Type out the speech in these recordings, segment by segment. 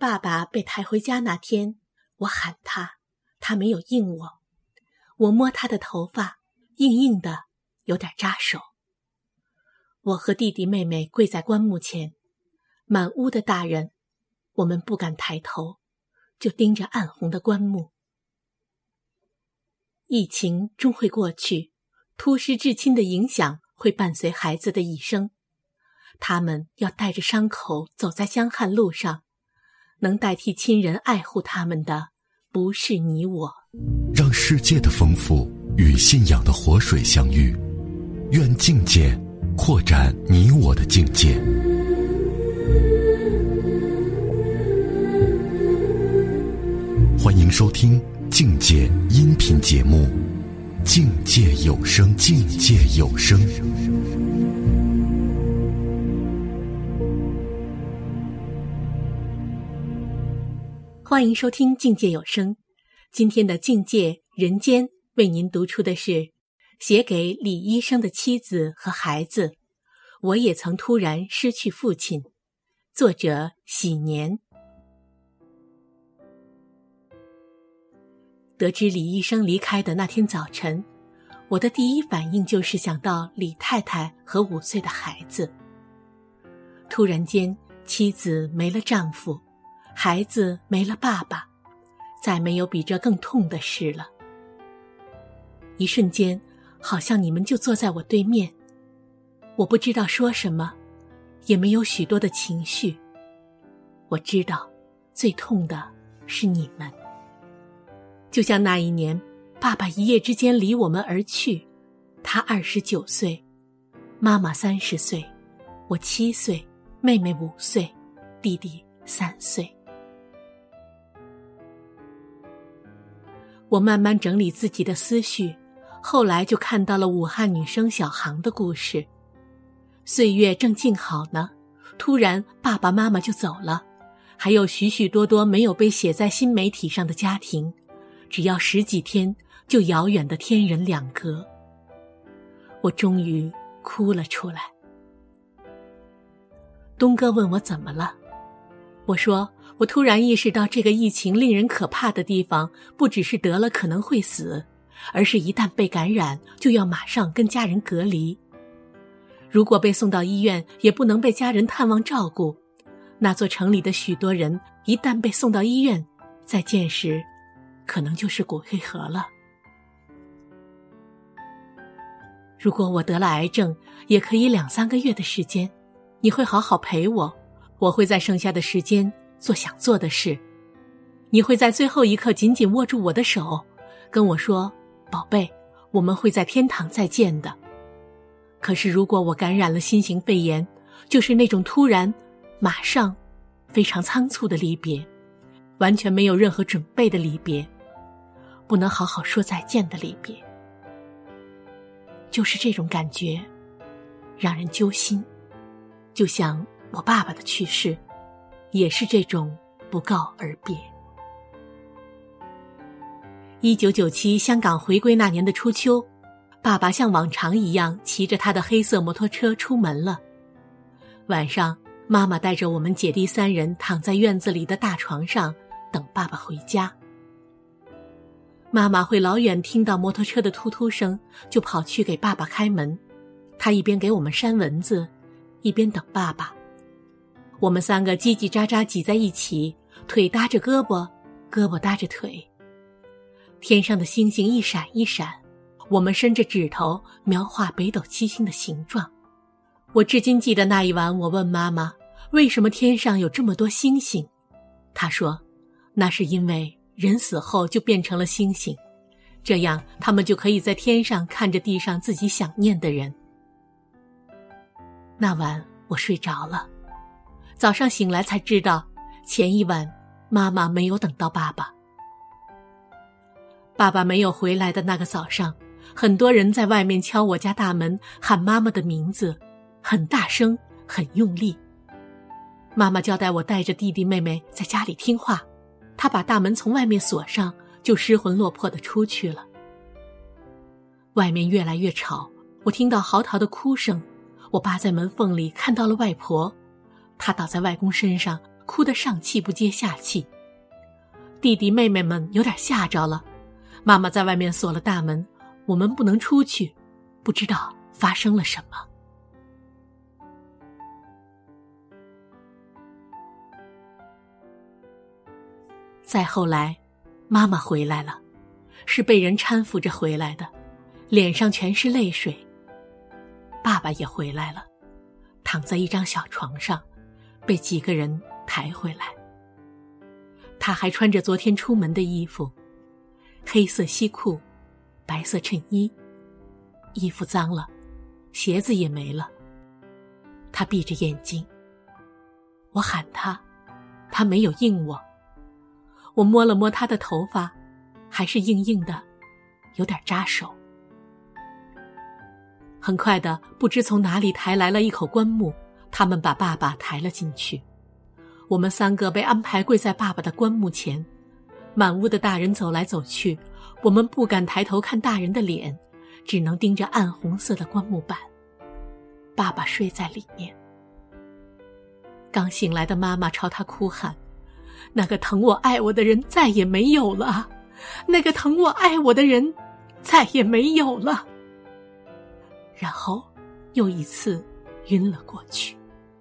爸爸被抬回家那天，我喊他，他没有应我。我摸他的头发，硬硬的，有点扎手。我和弟弟妹妹跪在棺木前，满屋的大人，我们不敢抬头，就盯着暗红的棺木。疫情终会过去，突失至亲的影响会伴随孩子的一生。他们要带着伤口走在江汉路上，能代替亲人爱护他们的，不是你我。 让世界的丰富与信仰的活水相遇，愿境界扩展你我的境界。欢迎收听境界音频节目《境界有声》。境界有声。 欢迎收听境界有声。今天的境界人间为您读出的是写给李医生的妻子和孩子，我也曾突然失去父亲，作者喜年。得知李医生离开的那天早晨，我的第一反应就是想到李太太和5岁的孩子。突然间，妻子没了丈夫，孩子没了爸爸，再没有比这更痛的事了。一瞬间，好像你们就坐在我对面，我不知道说什么，也没有许多的情绪。我知道，最痛的是你们。就像那一年，爸爸一夜之间离我们而去，他29岁，妈妈30岁，我7岁，妹妹5岁，弟弟3岁。我慢慢整理自己的思绪，后来就看到了武汉女生小航的故事。岁月正静好呢，突然爸爸妈妈就走了，还有许许多多没有被写在新媒体上的家庭，只要10几天就遥远的天人两隔。我终于哭了出来。东哥问我怎么了，我说我突然意识到这个疫情令人可怕的地方，不只是得了可能会死，而是一旦被感染就要马上跟家人隔离。如果被送到医院，也不能被家人探望照顾。那座城里的许多人一旦被送到医院，再见时可能就是骨灰盒了。如果我得了癌症，也可以2、3个月的时间，你会好好陪我，我会在剩下的时间做想做的事。你会在最后一刻紧紧握住我的手，跟我说，宝贝，我们会在天堂再见的。可是如果我感染了新型肺炎，就是那种突然、马上、非常仓促的离别，完全没有任何准备的离别，不能好好说再见的离别。就是这种感觉，让人揪心。就像我爸爸的去世，也是这种不告而别。1997香港回归那年的初秋，爸爸像往常一样骑着他的黑色摩托车出门了。晚上，妈妈带着我们姐弟3人躺在院子里的大床上等爸爸回家。妈妈会老远听到摩托车的突突声，就跑去给爸爸开门。她一边给我们扇蚊子，一边等爸爸。我们3个叽叽喳喳挤在一起，腿搭着胳膊，胳膊搭着腿。天上的星星一闪一闪，我们伸着指头描画北斗七星的形状。我至今记得那一晚，我问妈妈，为什么天上有这么多星星？她说，那是因为人死后就变成了星星，这样他们就可以在天上看着地上自己想念的人。那晚我睡着了，早上醒来才知道，前一晚妈妈没有等到爸爸。爸爸没有回来的那个早上，很多人在外面敲我家大门，喊妈妈的名字，很大声，很用力。妈妈交代我带着弟弟妹妹在家里听话，她把大门从外面锁上，就失魂落魄地出去了。外面越来越吵，我听到嚎啕的哭声，我扒在门缝里看到了外婆，她倒在外公身上， 哭得上气不接下气。弟弟妹妹们有点吓着了，妈妈在外面锁了大门，我们不能出去，不知道发生了什么。再后来，妈妈回来了，是被人搀扶着回来的，脸上全是泪水。爸爸也回来了，躺在一张小床上，被几个人抬回来。他还穿着昨天出门的衣服，黑色西裤，白色衬衣。衣服脏了，鞋子也没了。他闭着眼睛，我喊他，他没有应我。我摸了摸他的头发，还是硬硬的，有点扎手。很快的，不知从哪里抬来了一口棺木，他们把爸爸抬了进去。我们3个被安排跪在爸爸的棺木前，满屋的大人走来走去，我们不敢抬头看大人的脸，只能盯着暗红色的棺木板。爸爸睡在里面。刚醒来的妈妈朝他哭喊，那个疼我爱我的人再也没有了，那个疼我爱我的人再也没有了。然后又一次晕了过去。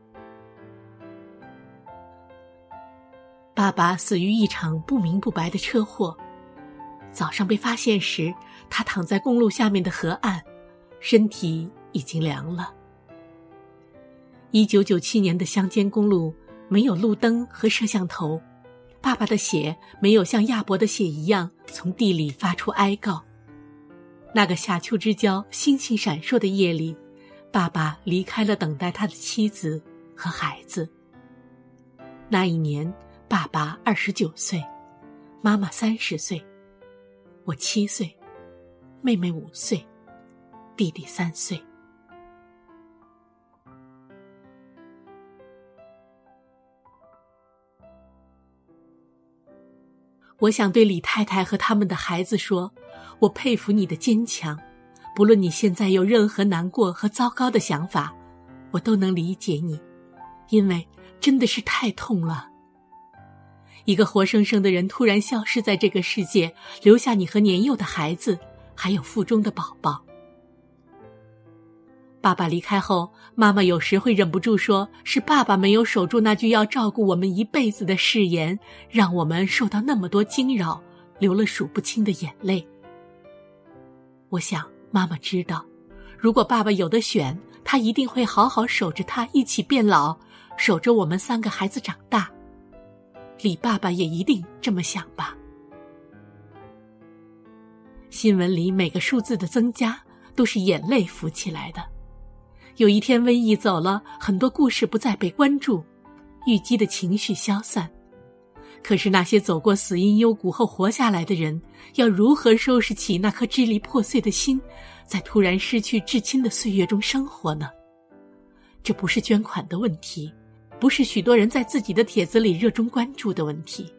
爸爸死于一场不明不白的车祸。早上被发现时，他躺在公路下面的河岸，身体已经凉了。1997年的乡间公路没有路灯和摄像头，爸爸的血没有像亚伯的血一样从地里发出哀告。那个夏秋之交星星闪烁的夜里，爸爸离开了等待他的妻子和孩子。那一年爸爸29岁，妈妈30岁，我7岁，妹妹5岁，弟弟3岁。我想对李太太和他们的孩子说，我佩服你的坚强，不论你现在有任何难过和糟糕的想法，我都能理解你，因为真的是太痛了。一个活生生的人突然消失在这个世界，留下你和年幼的孩子，还有腹中的宝宝。爸爸离开后，妈妈有时会忍不住说，是爸爸没有守住那句要照顾我们一辈子的誓言，让我们受到那么多惊扰，流了数不清的眼泪。我想妈妈知道，如果爸爸有得选，他一定会好好守着他一起变老，守着我们3个孩子长大。李爸爸也一定这么想吧。新闻里每个数字的增加都是眼泪浮起来的。有一天瘟疫走了，很多故事不再被关注，郁积的情绪消散。可是那些走过死荫幽谷后活下来的人，要如何收拾起那颗支离破碎的心，在突然失去至亲的岁月中生活呢？这不是捐款的问题，不是许多人在自己的帖子里热衷关注的问题。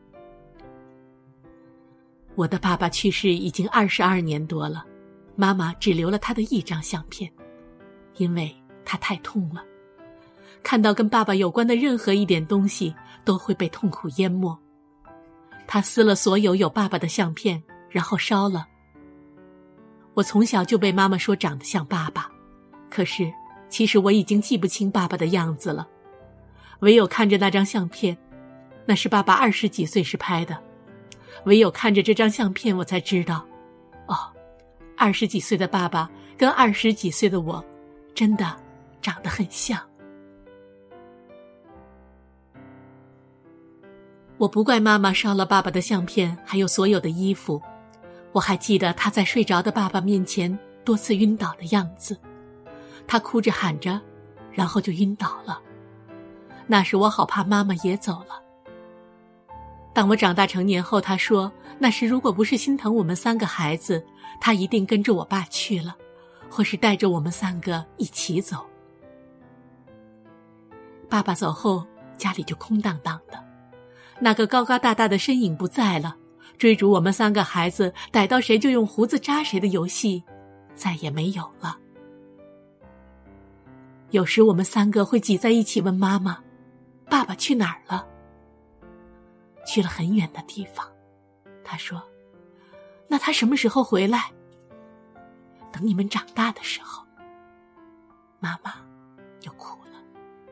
我的爸爸去世已经22年多了，妈妈只留了他的一张相片，因为他太痛了，看到跟爸爸有关的任何一点东西都会被痛苦淹没。他撕了所有有爸爸的相片，然后烧了。我从小就被妈妈说长得像爸爸，可是其实我已经记不清爸爸的样子了，唯有看着那张相片，那是爸爸20几岁时拍的，唯有看着这张相片，我才知道，20几岁的爸爸跟20几岁的我真的长得很像。我不怪妈妈烧了爸爸的相片，还有所有的衣服。我还记得他在睡着的爸爸面前多次晕倒的样子，他哭着喊着，然后就晕倒了。那时我好怕妈妈也走了。当我长大成年后，他说那时如果不是心疼我们3个孩子，他一定跟着我爸去了，或是带着我们3个一起走。爸爸走后，家里就空荡荡的，那个高高大大的身影不在了，追逐我们3个孩子，逮到谁就用胡子扎谁的游戏再也没有了。有时我们3个会挤在一起问妈妈， 爸爸去哪儿了？去了很远的地方。他说，那他什么时候回来？等你们长大的时候。妈妈又哭了。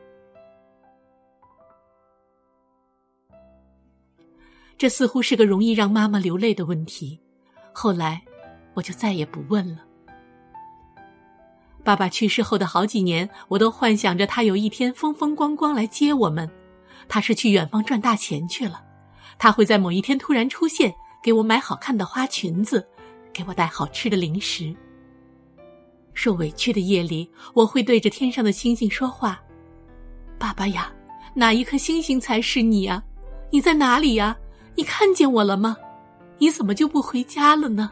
这似乎是个容易让妈妈流泪的问题，后来我就再也不问了。爸爸去世后的好几年，我都幻想着他有一天风风光光来接我们。他是去远方赚大钱去了，他会在某一天突然出现，给我买好看的花裙子，给我带好吃的零食。受委屈的夜里，我会对着天上的星星说话，爸爸呀，哪一颗星星才是你啊？你在哪里呀？你看见我了吗？你怎么就不回家了呢？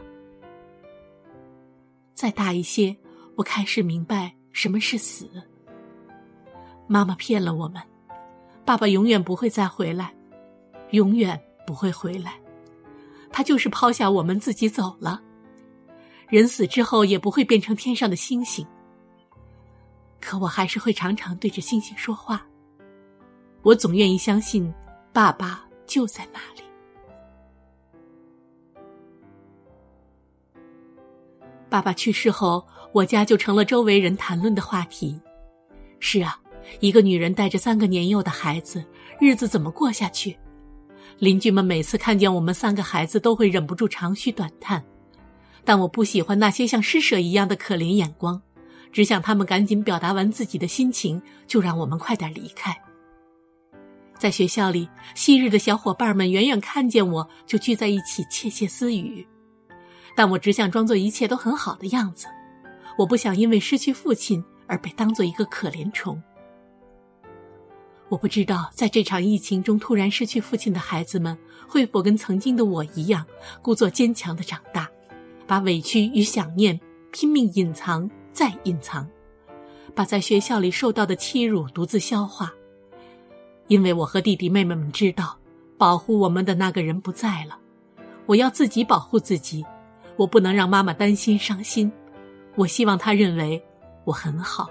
再大一些，我开始明白什么是死。妈妈骗了我们，爸爸永远不会再回来，永远不会回来。他就是抛下我们自己走了。人死之后也不会变成天上的星星。可我还是会常常对着星星说话。我总愿意相信爸爸就在那里。爸爸去世后，我家就成了周围人谈论的话题。是啊，一个女人带着3个年幼的孩子，日子怎么过下去？邻居们每次看见我们3个孩子，都会忍不住长吁短叹。但我不喜欢那些像施舍一样的可怜眼光，只想他们赶紧表达完自己的心情，就让我们快点离开。在学校里，昔日的小伙伴们远远看见我，就聚在一起窃窃私语。但我只想装作一切都很好的样子，我不想因为失去父亲而被当作一个可怜虫。我不知道在这场疫情中突然失去父亲的孩子们，会否跟曾经的我一样，故作坚强地长大，把委屈与想念拼命隐藏再隐藏，把在学校里受到的欺辱独自消化。因为我和弟弟妹妹们知道，保护我们的那个人不在了，我要自己保护自己，我不能让妈妈担心伤心，我希望她认为我很好。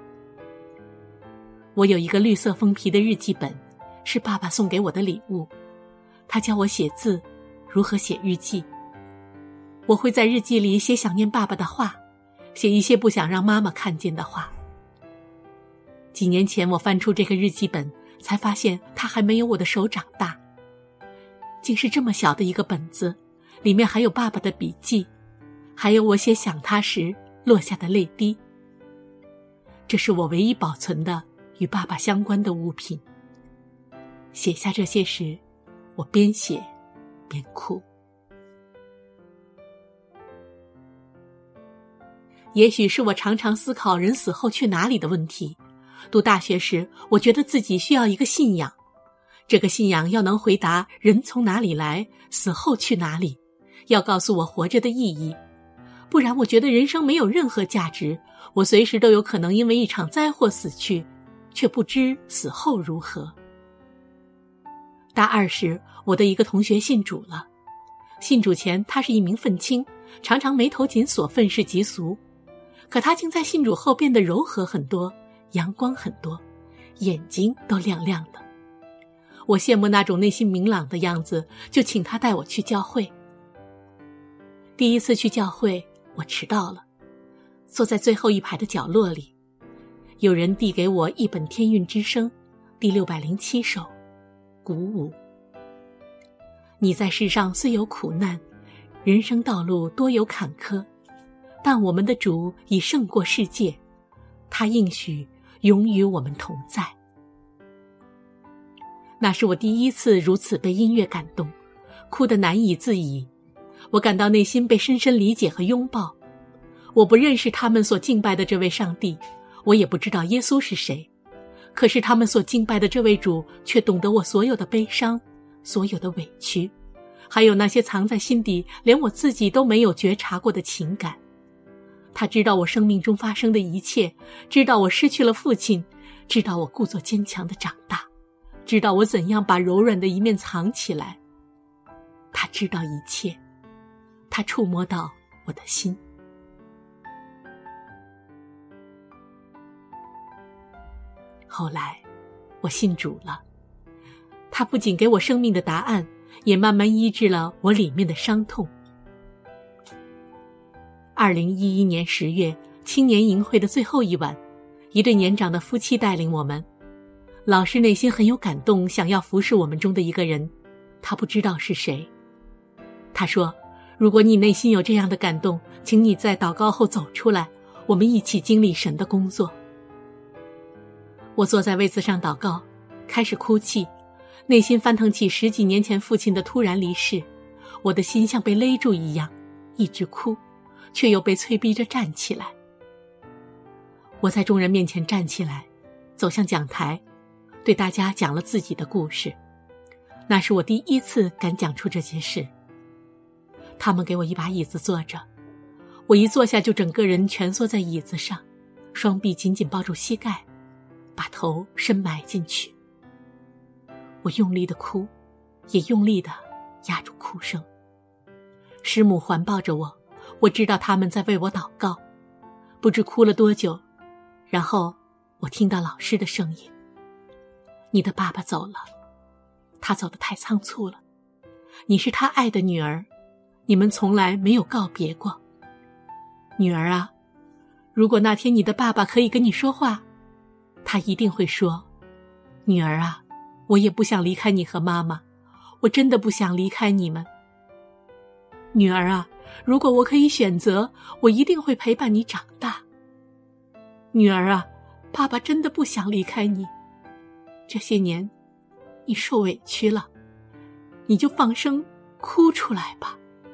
我有一个绿色封皮的日记本，是爸爸送给我的礼物，他教我写字，如何写日记。我会在日记里写想念爸爸的话，写一些不想让妈妈看见的话。几年前我翻出这个日记本，才发现它还没有我的手掌大，竟是这么小的一个本子，里面还有爸爸的笔记，还有我写想他时落下的泪滴。这是我唯一保存的与爸爸相关的物品。写下这些时，我边写边哭。也许是我常常思考人死后去哪里的问题。读大学时，我觉得自己需要一个信仰，这个信仰要能回答人从哪里来，死后去哪里，要告诉我活着的意义。不然我觉得人生没有任何价值，我随时都有可能因为一场灾祸死去，却不知死后如何。大2时，我的一个同学信主了。信主前，他是一名愤青，常常眉头紧锁，愤世嫉俗。可他竟在信主后变得柔和很多，阳光很多，眼睛都亮亮的。我羡慕那种内心明朗的样子，就请他带我去教会。第一次去教会，我迟到了，坐在最后一排的角落里。有人递给我一本《天韵之声》第607首，鼓舞。你在世上虽有苦难，人生道路多有坎坷，但我们的主已胜过世界，他应许永与我们同在。那是我第一次如此被音乐感动，哭得难以自已。我感到内心被深深理解和拥抱。我不认识他们所敬拜的这位上帝，我也不知道耶稣是谁，可是他们所敬拜的这位主却懂得我所有的悲伤，所有的委屈，还有那些藏在心底连我自己都没有觉察过的情感。他知道我生命中发生的一切，知道我失去了父亲，知道我故作坚强的长大，知道我怎样把柔软的一面藏起来。他知道一切，他触摸到我的心。后来我信主了。他不仅给我生命的答案，也慢慢医治了我里面的伤痛。2011年10月，青年营会的最后一晚，一对年长的夫妻带领我们。老师内心很有感动，想要服侍我们中的一个人，他不知道是谁。他说，如果你内心有这样的感动，请你在祷告后走出来，我们一起经历神的工作。我坐在位子上祷告，开始哭泣，内心翻腾起10几年前父亲的突然离世，我的心像被勒住一样，一直哭，却又被催逼着站起来。我在众人面前站起来，走向讲台，对大家讲了自己的故事。那是我第一次敢讲出这些事。他们给我一把椅子坐着，我一坐下就整个人蜷缩在椅子上，双臂紧紧抱住膝盖，把头深埋进去。我用力地哭，也用力地压住哭声。师母环抱着我，我知道他们在为我祷告。不知哭了多久，然后我听到老师的声音：你的爸爸走了，他走得太仓促了，你是他爱的女儿，你们从来没有告别过。女儿啊，如果那天你的爸爸可以跟你说话，他一定会说，女儿啊，我也不想离开你和妈妈，我真的不想离开你们。女儿啊，如果我可以选择，我一定会陪伴你长大。女儿啊，爸爸真的不想离开你，这些年你受委屈了，你就放声哭出来吧。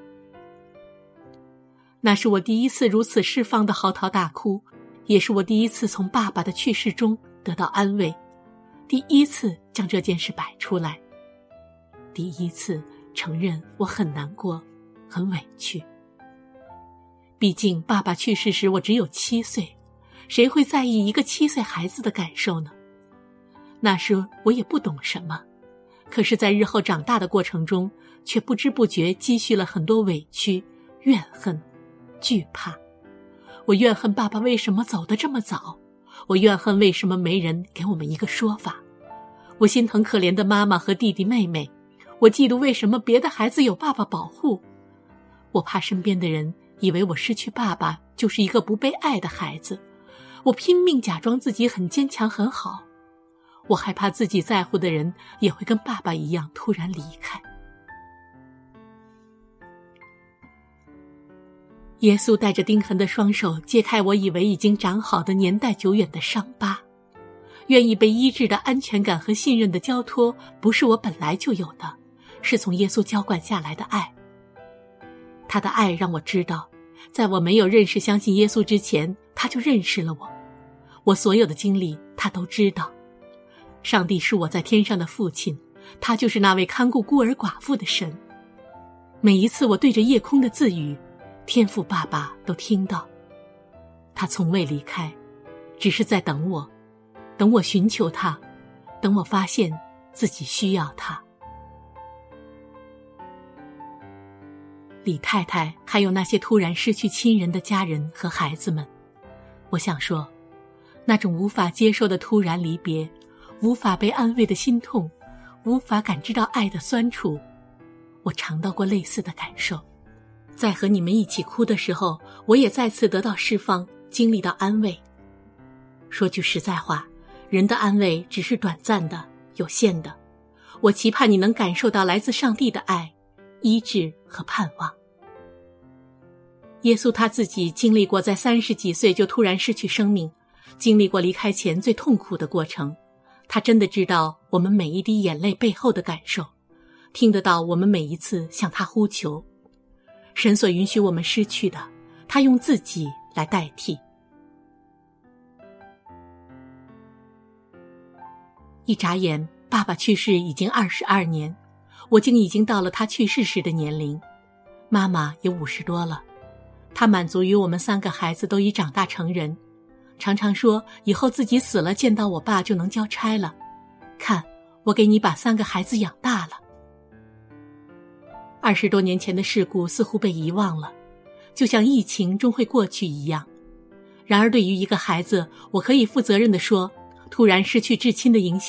那是我第一次如此释放的嚎啕大哭，也是我第一次从爸爸的去世中得到安慰，第一次将这件事摆出来，第一次承认我很难过，很委屈。毕竟爸爸去世时我只有7岁，谁会在意一个7岁孩子的感受呢？那时我也不懂什么，可是在日后长大的过程中，却不知不觉积蓄了很多委屈、怨恨、惧怕。我怨恨爸爸为什么走得这么早，我怨恨为什么没人给我们一个说法，我心疼可怜的妈妈和弟弟妹妹，我嫉妒为什么别的孩子有爸爸保护，我怕身边的人以为我失去爸爸就是一个不被爱的孩子，我拼命假装自己很坚强很好，我害怕自己在乎的人也会跟爸爸一样突然离开。耶稣带着钉痕的双手揭开我以为已经长好的年代久远的伤疤，愿意被医治的安全感和信任的交托不是我本来就有的，是从耶稣浇灌下来的爱。他的爱让我知道，在我没有认识相信耶稣之前，他就认识了我，我所有的经历他都知道。上帝是我在天上的父亲，他就是那位看顾孤儿寡妇的神。每一次我对着夜空的自语，天父爸爸都听到。他从未离开，只是在等我，等我寻求他，等我发现自己需要他。李太太还有那些突然失去亲人的家人和孩子们，我想说，那种无法接受的突然离别，无法被安慰的心痛，无法感知到爱的酸楚，我尝到过类似的感受。在和你们一起哭的时候，我也再次得到释放，经历到安慰。说句实在话，人的安慰只是短暂的、有限的。我期盼你能感受到来自上帝的爱、医治和盼望。耶稣他自己经历过在30几岁就突然失去生命，经历过离开前最痛苦的过程，他真的知道我们每一滴眼泪背后的感受，听得到我们每一次向他呼求。神所允许我们失去的，他用自己来代替。一眨眼，爸爸去世已经22年，我竟已经到了他去世时的年龄。妈妈也50多了，她满足于我们3个孩子都已长大成人，常常说以后自己死了见到我爸就能交差了。看，我给你把3个孩子养大了。20多年前的事故似乎被遗忘了，就像疫情终会过去一样。然而对于一个孩子，我可以负责任地说，突然失去至亲的影响，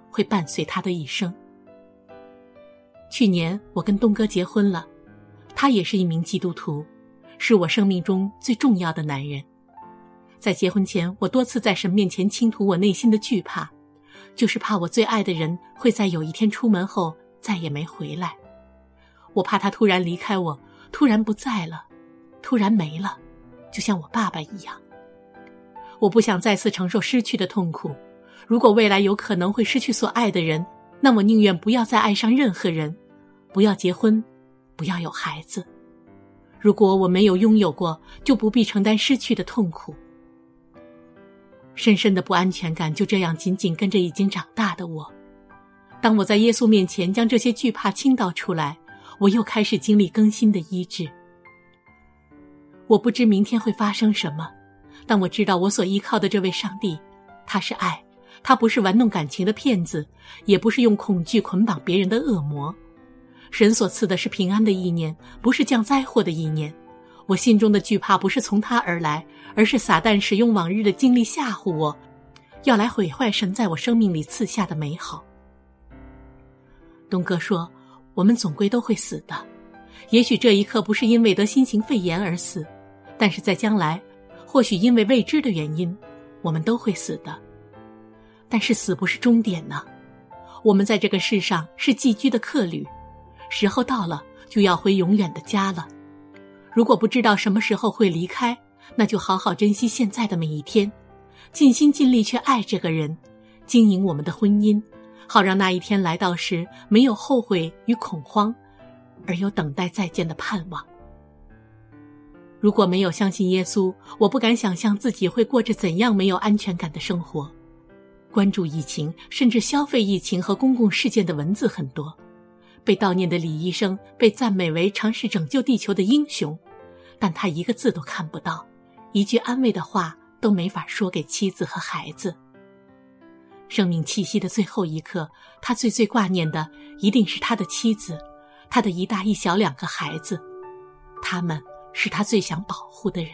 会伴随他的一生。去年我跟东哥结婚了，他也是一名基督徒，是我生命中最重要的男人。在结婚前，我多次在神面前倾吐我内心的惧怕，就是怕我最爱的人会在有一天出门后再也没回来。我怕他突然离开我，突然不在了，突然没了，就像我爸爸一样。我不想再次承受失去的痛苦，如果未来有可能会失去所爱的人，那我宁愿不要再爱上任何人，不要结婚，不要有孩子。如果我没有拥有过，就不必承担失去的痛苦。深深的不安全感就这样紧紧跟着已经长大的我。当我在耶稣面前将这些惧怕倾倒出来，我又开始经历更新的医治。我不知明天会发生什么，但我知道我所依靠的这位上帝，他是爱，他不是玩弄感情的骗子，也不是用恐惧捆绑别人的恶魔。神所赐的是平安的意念，不是降灾祸的意念。我心中的惧怕不是从他而来，而是撒旦使用往日的经历吓唬我，要来毁坏神在我生命里赐下的美好。东哥说，我们总归都会死的，也许这一刻不是因为得新型肺炎而死，但是在将来，或许因为未知的原因，我们都会死的。但是死不是终点呢，我们在这个世上是寄居的客旅，时候到了就要回永远的家了。如果不知道什么时候会离开，那就好好珍惜现在的每一天，尽心尽力去爱这个人，经营我们的婚姻，好让那一天来到时没有后悔与恐慌，而有等待再见的盼望。如果没有相信耶稣，我不敢想象自己会过着怎样没有安全感的生活。关注疫情，甚至消费疫情和公共事件的文字很多，被悼念的李医生被赞美为尝试拯救地球的英雄，但他一个字都看不到，一句安慰的话都没法说给妻子和孩子。生命气息的最后一刻，他最挂念的一定是他的妻子，他的一大一小2个孩子，他们是他最想保护的人。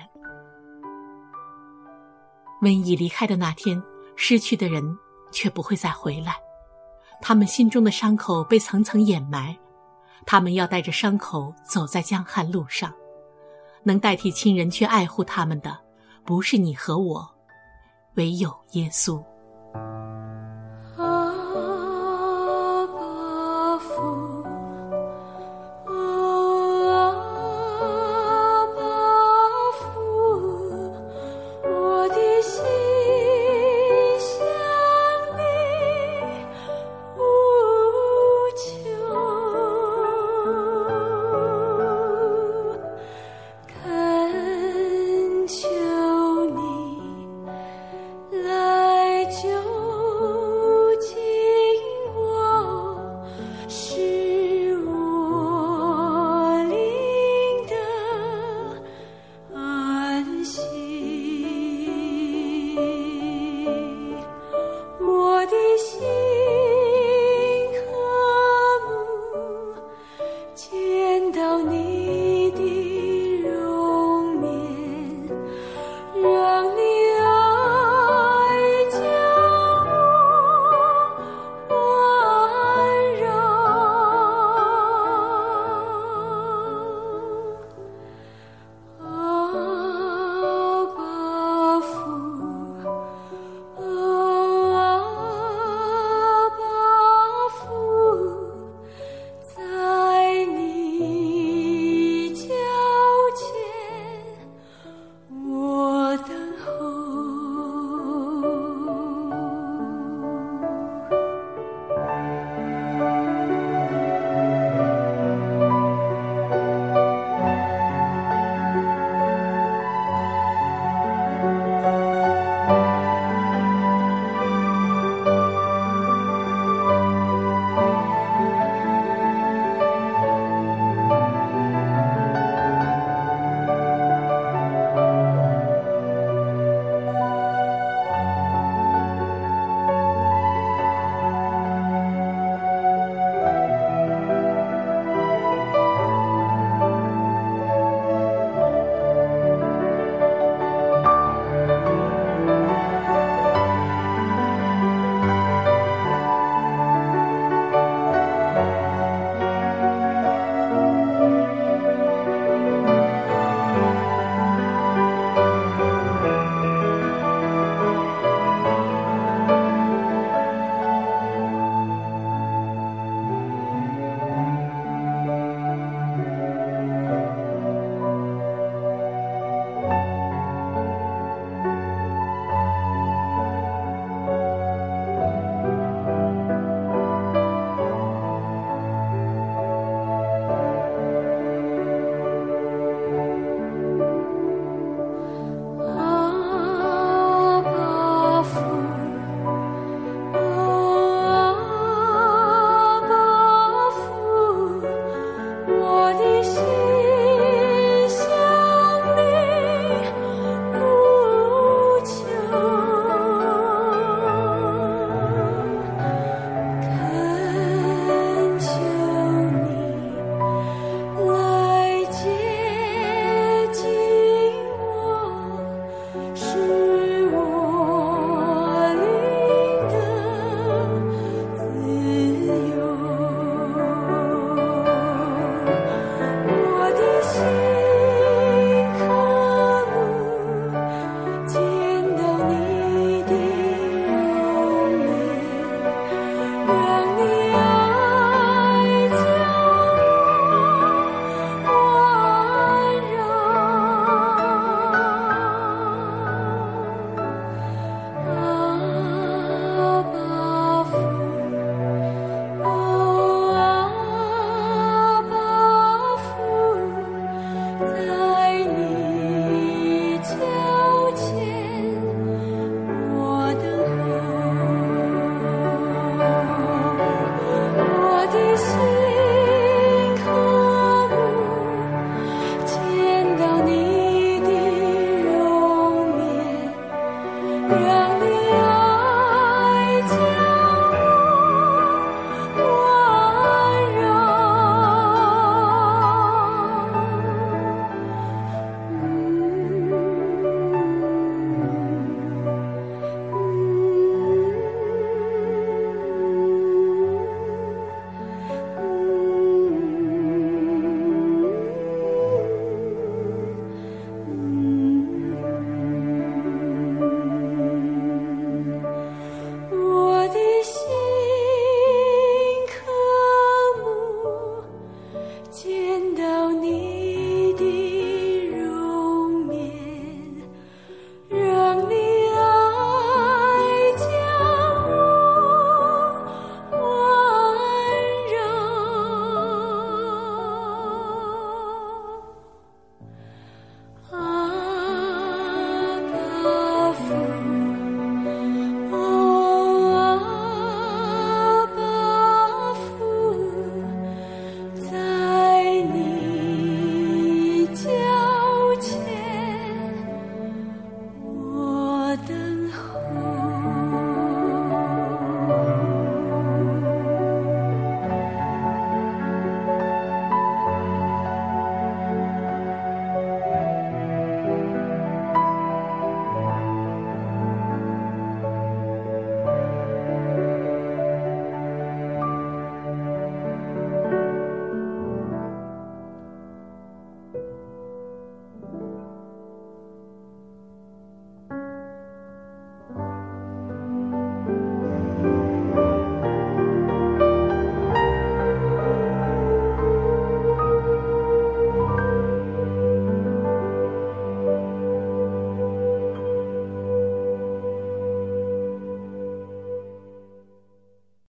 瘟疫离开的那天，失去的人却不会再回来，他们心中的伤口被层层掩埋，他们要带着伤口走在江汉路上。能代替亲人去爱护他们的，不是你和我，唯有耶稣。